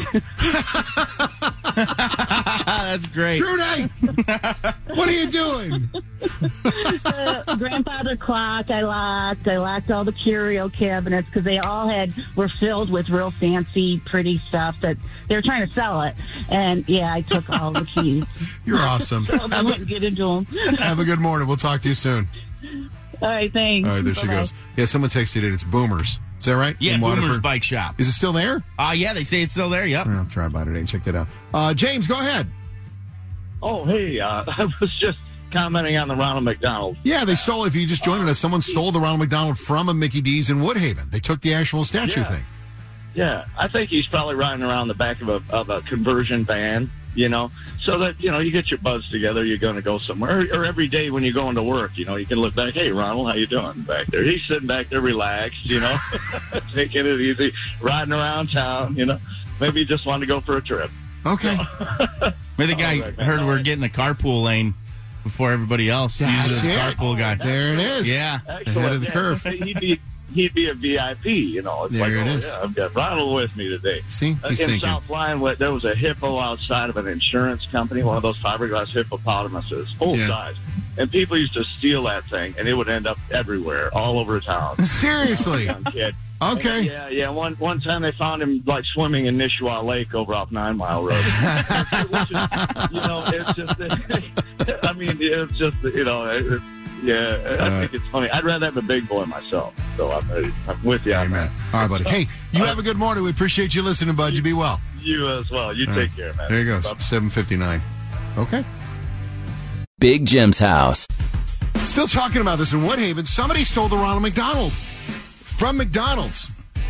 That's great. Trudy! What are you doing? Grandfather clock I locked all the curio cabinets because they all were filled with real fancy, pretty stuff that they were trying to sell it. And, yeah, I took all the keys. You're awesome. So I wouldn't get into them. Have a good morning. We'll talk to you soon. All right, thanks. All right, there she goes. Yeah, someone texted in. It's Boomers. Is that right? Yeah, Boomers Bike Shop. Is it still there? Yeah, they say it's still there. Yep. I'll try by today and check that out. James, go ahead. Oh, hey, I was just commenting on the Ronald McDonald. Yeah, they stole, if you just joined us, someone stole the Ronald McDonald from a Mickey D's in Woodhaven. They took the actual statue thing. Yeah, I think he's probably riding around the back of a conversion van, so that, you get your buds together, you're going to go somewhere. Or every day when you're going to work, you can look back, hey, Ronald, how you doing back there? He's sitting back there relaxed, taking it easy, riding around town, Maybe he just wanted to go for a trip. Okay. Maybe the guy heard we're getting a carpool lane before everybody else. That's uses it. Carpool guy. There it is. Yeah. Ahead of the curve. he'd be a VIP. You know, it's There like, it oh, is. yeah, I've got Ronald with me today. See, he's in thinking. South Lyon, there was a hippo outside of an insurance company, one of those fiberglass hippopotamuses, full size. And people used to steal that thing, and it would end up everywhere, all over town. Seriously? Young kid. Okay. And, yeah. One time they found him like swimming in Nishwa Lake over off 9 Mile Road. Which is, you know, it's just. I mean, it's just, you know. I think it's funny. I'd rather have a big boy myself. So I'm with you. Amen. All right, buddy. Hey, you have a good morning. We appreciate you listening, bud. You be well. You as well. You take care, man. There you go. 7:59. Okay. Big Jim's house. Still talking about this in Woodhaven. Somebody stole the Ronald McDonald from McDonald's.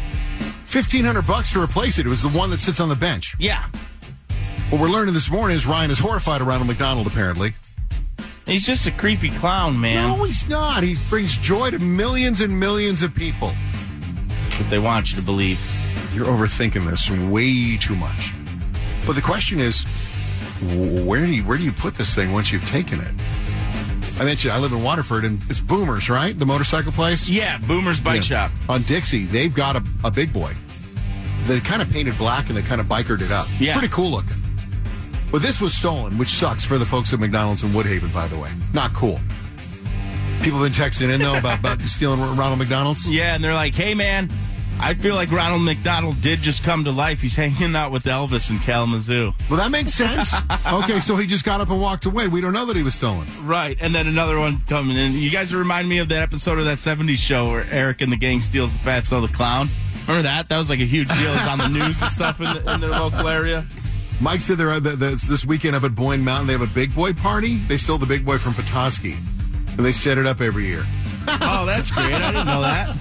$1,500 to replace it. It was the one that sits on the bench. Yeah. What we're learning this morning is Ryan is horrified of Ronald McDonald, apparently. He's just a creepy clown, man. No, he's not. He brings joy to millions and millions of people. But they want you to believe. You're overthinking this way too much. But the question is, where do you put this thing once you've taken it? I mentioned I live in Waterford, and it's Boomers, right? The motorcycle place? Yeah, Boomers Bike Shop. On Dixie, they've got a big boy. They kind of painted black, and they kind of bikered it up. Yeah. It's pretty cool looking. But this was stolen, which sucks for the folks at McDonald's in Woodhaven, by the way. Not cool. People have been texting in, though, about stealing Ronald McDonald's. Yeah, and they're like, hey, man, I feel like Ronald McDonald did just come to life. He's hanging out with Elvis in Kalamazoo. Well, that makes sense. Okay, so he just got up and walked away. We don't know that he was stolen. Right, and then another one coming in. You guys remind me of that episode of that 70s show where Eric and the gang steals the Fatso the Clown. Remember that? That was like a huge deal. It was on the news and stuff in their local area. Mike said this weekend up at Boyne Mountain, they have a big boy party. They stole the big boy from Petoskey, and they set it up every year. Oh, that's great. I didn't know that.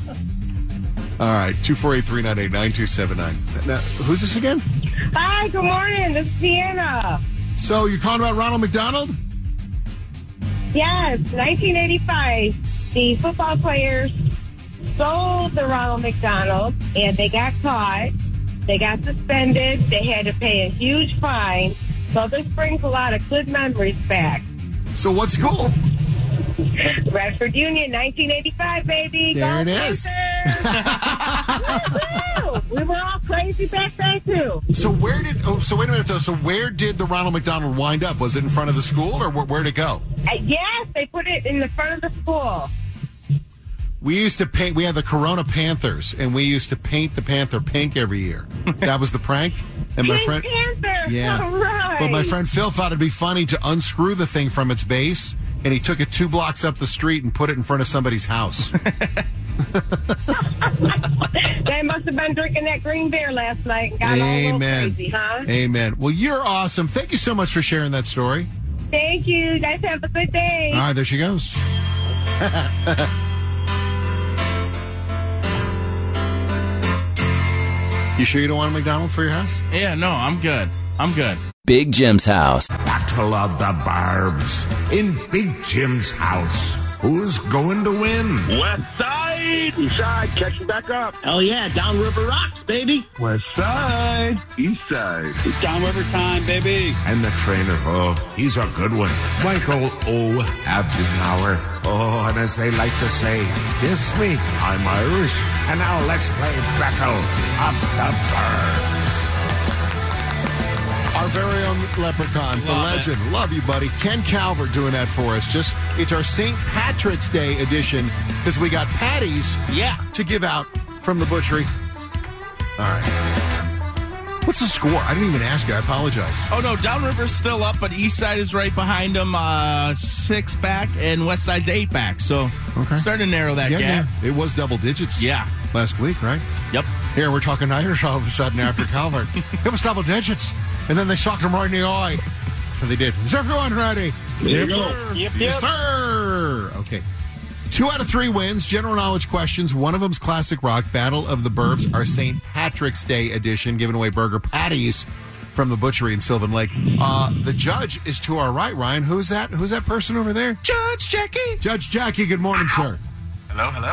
All right, 248-398-9279. Now, who's this again? Hi, good morning. This is Deanna. So you're calling about Ronald McDonald? Yes, 1985. The football players stole the Ronald McDonald, and they got caught. They got suspended. They had to pay a huge fine. So this brings a lot of good memories back. So what school? Radford Union, 1985, baby. There Go it is. We were all crazy back then, too. So wait a minute, though. So where did the Ronald McDonald wind up? Was it in front of the school, or where'd it go? Yes, they put it in the front of the school. We used to paint. We had the Corona Panthers, and we used to paint the Panther pink every year. That was the prank. And Pink my friend, Panther. yeah. All right. But my friend Phil thought it'd be funny to unscrew the thing from its base, and he took it 2 blocks up the street and put it in front of somebody's house. They must have been drinking that green beer last night and got all a little crazy, huh? Amen. Well, you're awesome. Thank you so much for sharing that story. Thank you. You guys have a good day. All right, there she goes. You sure you don't want a McDonald's for your house? Yeah, no, I'm good. Big Jim's house. Battle of the Barbs in Big Jim's house. Who's going to win? West Side! East Side, catch me back up. Hell yeah, Downriver rocks, baby. West Side, East Side. It's downriver time, baby. And the trainer, he's a good one. Michael O. Abdenauer. Oh, and as they like to say, kiss me, I'm Irish. And now let's play Battle of the Barbs. Our very own leprechaun, the legend. Love you, buddy. Ken Calvert doing that for us. It's our St. Patrick's Day edition because we got patties to give out from the butchery. All right. What's the score? I didn't even ask you. I apologize. Oh, no, Downriver's still up, but East Side is right behind them, 6 back, and West Side's 8 back. So starting to narrow that gap. Yeah. It was double digits last week, right? Yep. Here, we're talking Irish all of a sudden after Calvert. It was double digits. And then they socked him right in the eye. So they did. Is everyone ready? There you go. Yep. Yes, sir. Okay. 2 out of 3 wins. General knowledge questions. One of them's classic rock. Battle of the Burbs, our St. Patrick's Day edition, giving away burger patties from the butchery in Sylvan Lake. The judge is to our right, Ryan. Who's that? Who's that person over there? Judge Jackie. Judge Jackie, good morning, sir. Hello.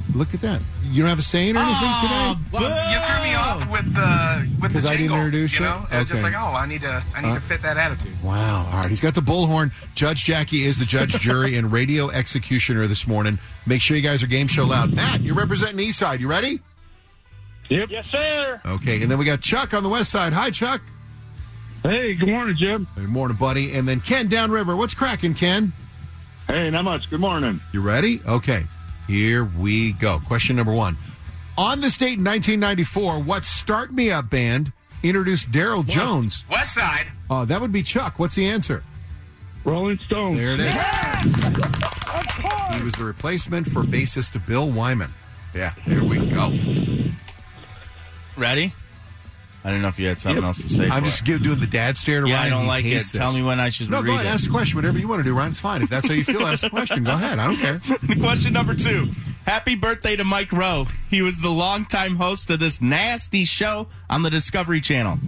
Look at that. You don't have a saying or anything today? Well, you threw me off with the Because I didn't introduce you. Know? it? It's just Okay. like, I need to fit that attitude. Wow. All right. He's got the bullhorn. Judge Jackie is the judge, jury, and radio executioner this morning. Make sure you guys are game show loud. Matt, you're representing East Side. You ready? Yep. Yes, sir. Okay. And then we got Chuck on the West Side. Hi, Chuck. Hey, good morning, Jim. Good morning, buddy. And then Ken downriver. What's cracking, Ken? Hey, not much. Good morning. You ready? Okay. Here we go. Question number 1. On this date in 1994, what Start Me Up band introduced Daryl Jones? West Side. That would be Chuck. What's the answer? Rolling Stones. There it is. He was the replacement for bassist Bill Wyman. Yeah, there we go. Ready? I don't know if you had something else to say. I'm just doing the dad stare to Yeah, Ryan. I don't He like it. hates Tell this. me when I should No, read go ahead. it. Ask the question. Whatever you want to do, Ryan. It's fine. If that's how you feel, ask the question. Go ahead. I don't care. Question number 2. Happy birthday to Mike Rowe. He was the longtime host of this nasty show on the Discovery Channel.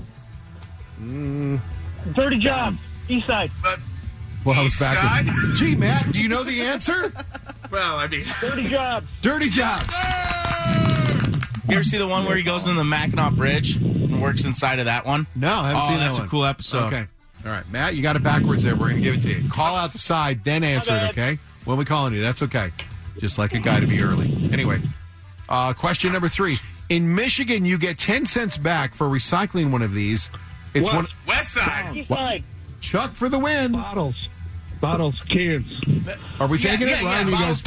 Dirty Job, East Side. Well, I was East back. Side? Gee, Matt, do you know the answer? Well, I mean, Dirty Job. Dirty Jobs. You ever see the one where he goes into the Mackinac Bridge and works inside of that one? No, I haven't seen that That's one. a cool episode. Okay. All right, Matt, you got it backwards there. We're going to give it to you. Call out the side, then answer it, okay? When we calling you, that's okay. Just like a guy to be early. Anyway, question number 3. In Michigan, you get 10 cents back for recycling one of these. It's one. West Side. East Side. Chuck for the win. Bottles, cans. Are we taking it? Ryan, you guys.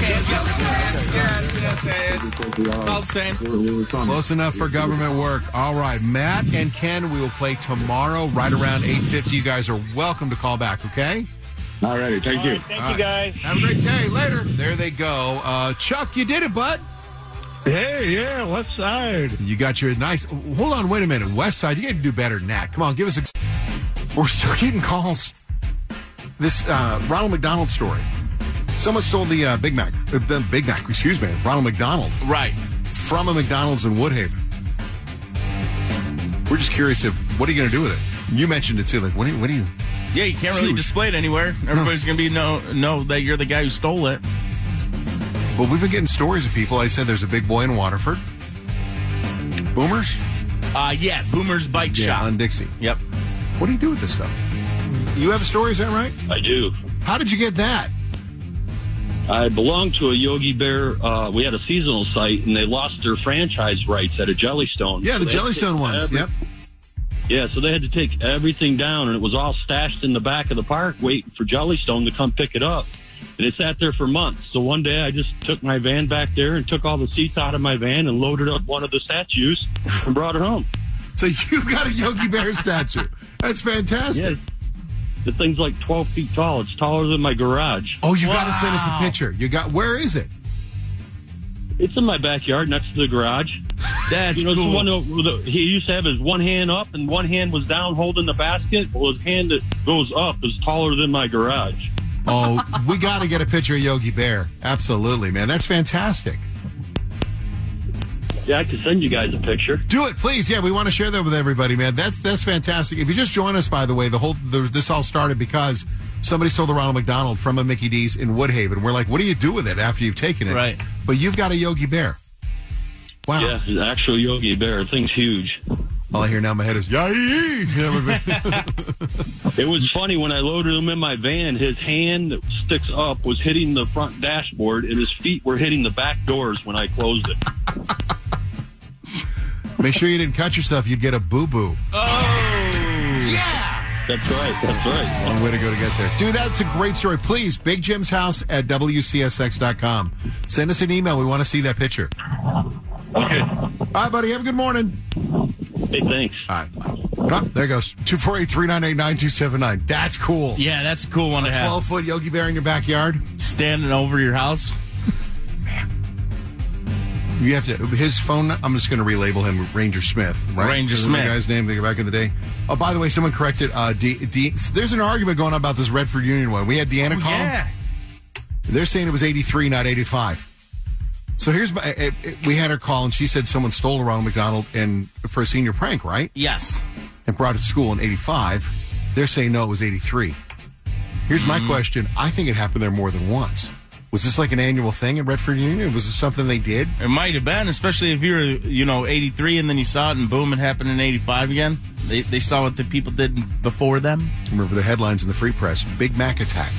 Close enough for government work. All right, Matt and Ken, we will play tomorrow right around 8:50. You guys are welcome to call back, okay? All righty. Thank you. Thank you, guys. Have a great day. Later. There they go. Chuck, you did it, bud. Hey, yeah, West Side. You got your nice. Hold on, wait a minute. West Side, you got to do better than that. Come on, give us a. We're still getting calls. This Ronald McDonald story. Someone stole the Big Mac. The Big Mac, excuse me. Ronald McDonald. Right. From a McDonald's in Woodhaven. We're just curious what are you going to do with it? You mentioned it too. Like, what do you? Yeah, you can't really display it anywhere. Everybody's going to be know that you're the guy who stole it. Well, we've been getting stories of people. I said there's a big boy in Waterford. Boomers? Yeah, Boomer's Bike Shop. On Dixie. Yep. What do you do with this stuff? You have a story, is that right? I do. How did you get that? I belong to a Yogi Bear. We had a seasonal site, and they lost their franchise rights at a Jellystone. Yeah, So the they had to Jellystone take ones. Yep. Yeah, so they had to take everything down, and it was all stashed in the back of the park waiting for Jellystone to come pick it up. And it sat there for months. So one day I just took my van back there and took all the seats out of my van and loaded up one of the statues and brought it home. So you got a Yogi Bear statue. That's fantastic. Yeah. The thing's like 12 feet tall. It's taller than my garage. Oh, you got to send us a picture. Where is it? It's in my backyard next to the garage. That's cool. cool. It's the one he used to have his one hand up and one hand was down holding the basket. Well, his hand that goes up is taller than my garage. Oh, we got to get a picture of Yogi Bear. Absolutely, man. That's fantastic. Yeah, I could send you guys a picture. Do it, please. Yeah, we want to share that with everybody, man. That's fantastic. If you just join us, by the way, this all started because somebody stole the Ronald McDonald from a Mickey D's in Woodhaven. We're like, what do you do with it after you've taken it? Right. But you've got a Yogi Bear. Wow. Yeah, the actual Yogi Bear. The thing's huge. All I hear now in my head is, yay! It was funny when I loaded him in my van, his hand that sticks up was hitting the front dashboard and his feet were hitting the back doors when I closed it. Make sure you didn't cut yourself. You'd get a boo-boo. Oh! Yeah! That's right. Long way to go to get there. Dude, that's a great story. Please, Big Jim's house at WCSX.com. Send us an email. We want to see that picture. Okay. All right, buddy. Have a good morning. Hey, thanks. All right. Oh, there goes. 248-398-9279. That's cool. Yeah, that's a cool one to A have. 12-foot Yogi Bear in your backyard. Standing over your house. You have to. His phone. I'm just going to relabel him Ranger Smith. Right? Ranger Isn't Smith. The guy's name back in the day. Oh, by the way, someone corrected. There's an argument going on about this Redford Union one. We had Deanna call. Yeah. They're saying it was 83, not 85. So here's we had her call, and she said someone stole a Ronald McDonald for a senior prank, right? Yes. And brought it to school in 85. They're saying no, it was 83. Here's my question. I think it happened there more than once Was this like an annual thing at Redford Union? Was this something they did? It might have been, especially if you're, 83 and then you saw it and boom, it happened in 85 again. They saw what the people did before them. Remember the headlines in the Free Press. Big Mac attack.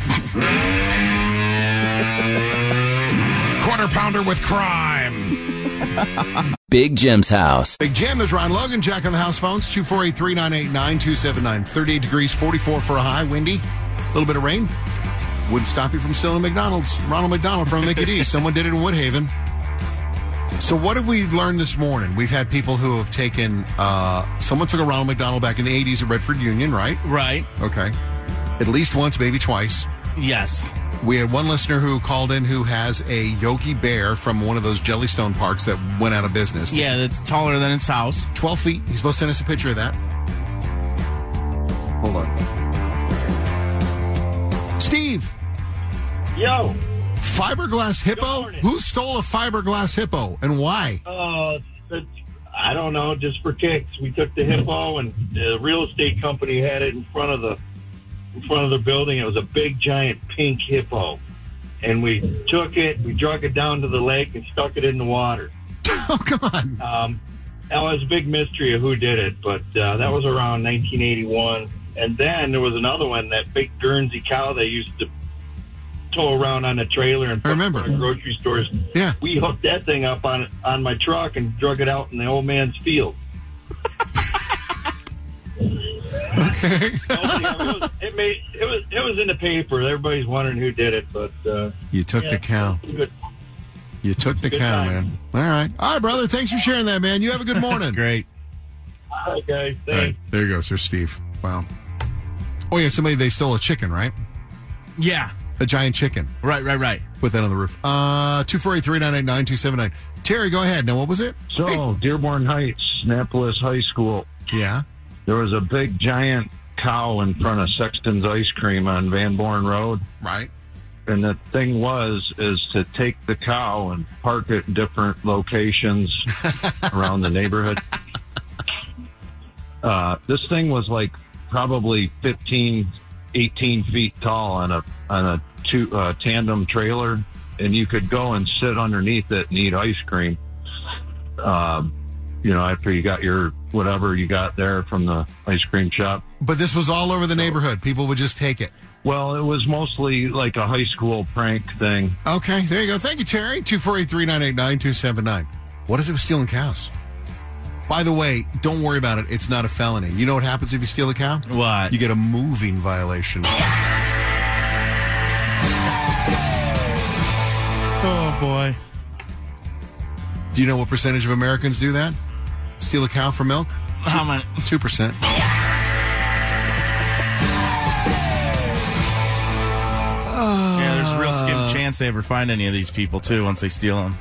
Quarter pounder with crime. Big Jim's house. Big Jim, there's Ron Logan. Jack on the house phones. 248-398-9279. 38 degrees, 44 for a high. Windy. A little bit of rain. Wouldn't stop you from stealing McDonald's. Ronald McDonald from Make It East. Someone did it in Woodhaven. So what have we learned this morning? We've had people who have taken, someone took a Ronald McDonald back in the 80s at Redford Union, right? Right. Okay. At least once, maybe twice. Yes. We had one listener who called in who has a Yogi Bear from one of those Jellystone parks that went out of business. Yeah, that's taller than its house. 12 feet. He's supposed to send us a picture of that. Hold on. Steve. Yo. Fiberglass hippo? Who stole a fiberglass hippo and why? I don't know, just for kicks. We took the hippo and the real estate company had it in front of the building. It was a big giant pink hippo. And we took it, we drug it down to the lake and stuck it in the water. Oh, come on. That was a big mystery of who did it, but that was around 1981. And then there was another one, that big Guernsey cow they used to tow around on a trailer and put in grocery stores. Yeah. We hooked that thing up on my truck and drug it out in the old man's field. Okay. It was in the paper. Everybody's wondering who did it, but you took the cow. Good. You took the cow, man. All right, brother. Thanks for sharing that, man. You have a good morning. That's great. All right, guys. Thanks. All right, there you go, Sir Steve. Wow. Oh yeah, they stole a chicken, right? Yeah. A giant chicken. Right. Put that on the roof. 248-398-9279. Terry, go ahead. Now, what was it? So, Dearborn Heights, Annapolis High School. Yeah. There was a big giant cow in front of Sexton's Ice Cream on Van Born Road. Right. And the thing is to take the cow and park it in different locations around the neighborhood. This thing was like probably 15, 18 feet tall on a tandem trailer, and you could go and sit underneath it and eat ice cream. After you got your whatever you got there from the ice cream shop. But this was all over the neighborhood. People would just take it. Well, it was mostly like a high school prank thing. Okay, there you go. Thank you, Terry. 248-398-9279. What is it with stealing cows? By the way, don't worry about it. It's not a felony. You know what happens if you steal a cow? What? You get a moving violation. Oh, boy. Do you know what percentage of Americans do that? Steal a cow for milk? How many? 2%. Yeah, there's a real skim chance they ever find any of these people, too, once they steal them.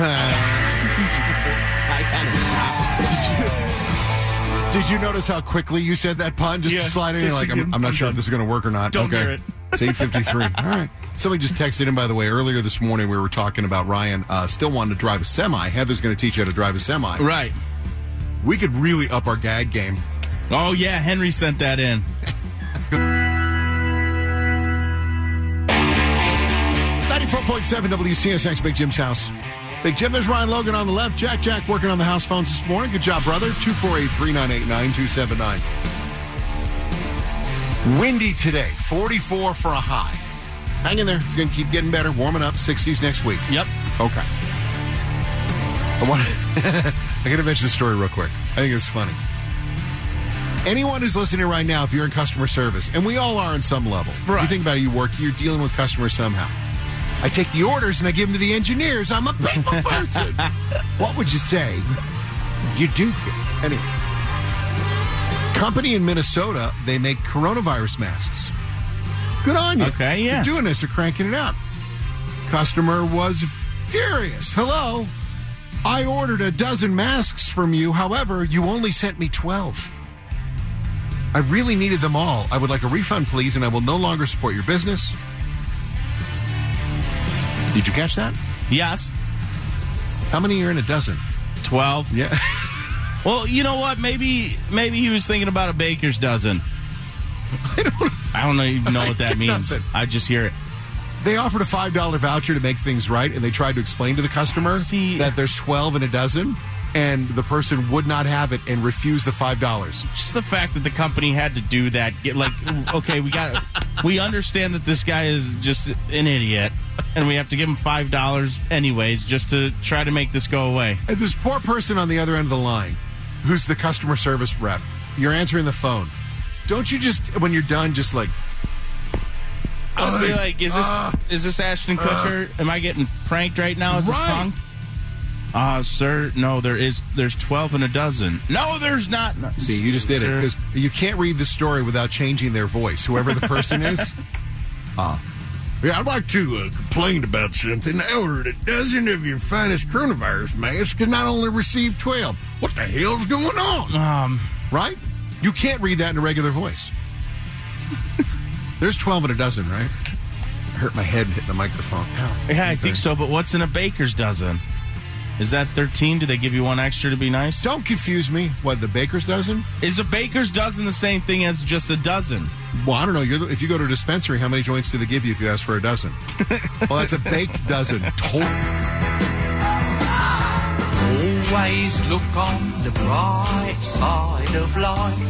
I kind of stopped. Did you notice how quickly you said that pun? Just to slide in, like, I'm not sure if this is going to work or not. Don't hear it. It's 8:53. All right. Somebody just texted in, by the way, earlier this morning. We were talking about Ryan still wanting to drive a semi. Heather's going to teach you how to drive a semi. Right. We could really up our gag game. Oh, yeah. Henry sent that in. 94.7 WCSX, Big Jim's house. Big Jim, there's Ryan Logan on the left. Jack working on the house phones this morning. Good job, brother. 248-398-9279. Windy today, 44 for a high. Hang in there. It's going to keep getting better, warming up, 60s next week. Yep. Okay. I got to mention the story real quick. I think it's funny. Anyone who's listening right now, if you're in customer service, and we all are on some level. Right. You think about it, you work, you're dealing with customers somehow. I take the orders and I give them to the engineers. I'm a people person. What would you say? You do. Anyway. Company in Minnesota, they make coronavirus masks. Good on you. Okay, yeah. You're doing this. They're cranking it out. Customer was furious. Hello. I ordered a dozen masks from you. However, you only sent me 12. I really needed them all. I would like a refund, please, and I will no longer support your business. Did you catch that? Yes. How many are in a dozen? 12. Yeah. Well, you know what? Maybe he was thinking about a baker's dozen. I don't even know what that means. Nothing. I just hear it. They offered a $5 voucher to make things right, and they tried to explain to the customer that there's 12 in a dozen, and the person would not have it and refused the $5. Just the fact that the company had to do that. Okay, we understand that this guy is just an idiot, and we have to give him $5 anyways just to try to make this go away. And this poor person on the other end of the line, who's the customer service rep, you're answering the phone. Don't you just, when you're done, just like... I'd be like, is this Ashton Kutcher? Am I getting pranked right now? Is this punked? Sir, no, there's 12 in a dozen. No, there's not. No. See, you just did it. Because you can't read the story without changing their voice, whoever the person is. Yeah, I'd like to complain about something. I ordered a dozen of your finest coronavirus masks and not only received 12. What the hell's going on? Right? You can't read that in a regular voice. There's 12 in a dozen, right? I hurt my head hitting the microphone. Yeah, I think so, but what's in a baker's dozen? Is that 13? Do they give you one extra to be nice? Don't confuse me. What, the baker's dozen? Is a baker's dozen the same thing as just a dozen? Well, I don't know. If you go to a dispensary, how many joints do they give you if you ask for a dozen? Well, that's a baked dozen. Always look on the bright side of life.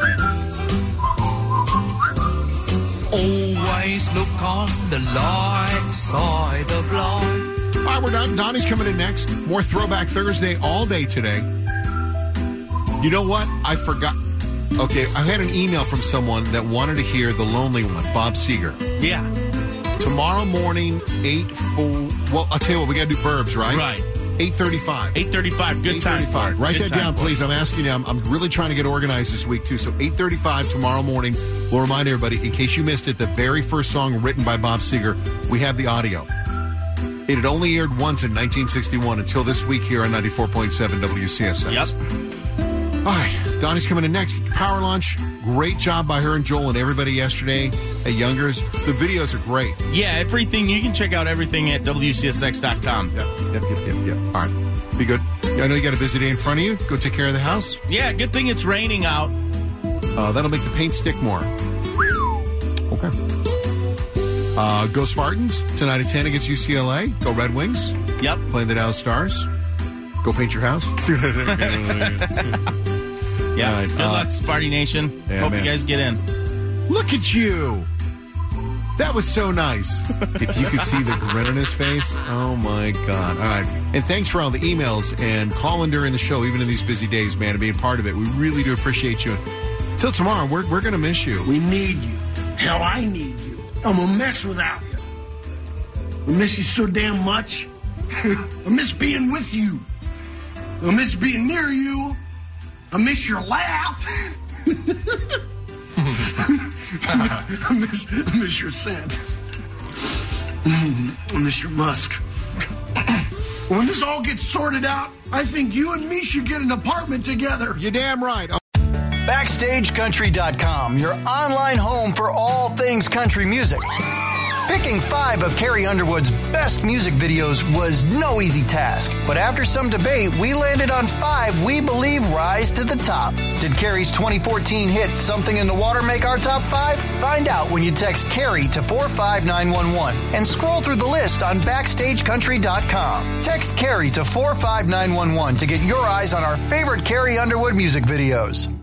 Always look on the light side of life. All right, we're done. Donnie's coming in next. More Throwback Thursday all day today. You know what? I forgot. Okay, I had an email from someone that wanted to hear The Lonely One, Bob Seger. Yeah. Tomorrow morning, 8:04. Well, I'll tell you what, we got to do Burbs, right? Right. 8:35. 8:35. Good time. 8:35. Write that down, please. I'm asking you. I'm really trying to get organized this week, too. So 8:35 tomorrow morning. We'll remind everybody, in case you missed it, the very first song written by Bob Seger, we have the audio. It had only aired once in 1961 until this week here on 94.7 WCSX. Yep. All right. Donnie's coming in next. Power Lunch. Great job by her and Joel and everybody yesterday at Youngers. The videos are great. Yeah, everything. You can check out everything at WCSX.com. Yep. All right. Be good. I know you got a busy day in front of you. Go take care of the house. Yeah, good thing it's raining out. That'll make the paint stick more. Okay. Go Spartans tonight at 10 against UCLA. Go Red Wings. Yep. Playing the Dallas Stars. Go paint your house. Yeah. Right. Good luck, Sparty Nation. Yeah, Hope man. you guys get in. Look at you. That was so nice. If you could see the grin on his face. Oh, my God. All right. And thanks for all the emails and calling during the show, even in these busy days, man, and being part of it. We really do appreciate you. Till tomorrow, we're going to miss you. We need you. Hell, I need you. I'm a mess without you. I miss you so damn much. I miss being with you. I miss being near you. I miss your laugh. I miss your scent. I miss your musk. When this all gets sorted out, I think you and me should get an apartment together. You're damn right. BackstageCountry.com, your online home for all things country music. Picking 5 of Carrie Underwood's best music videos was no easy task, but after some debate, we landed on 5 we believe rise to the top. Did Carrie's 2014 hit Something in the Water make our top 5? Find out when you text Carrie to 45911 and scroll through the list on BackstageCountry.com. Text Carrie to 45911 to get your eyes on our favorite Carrie Underwood music videos.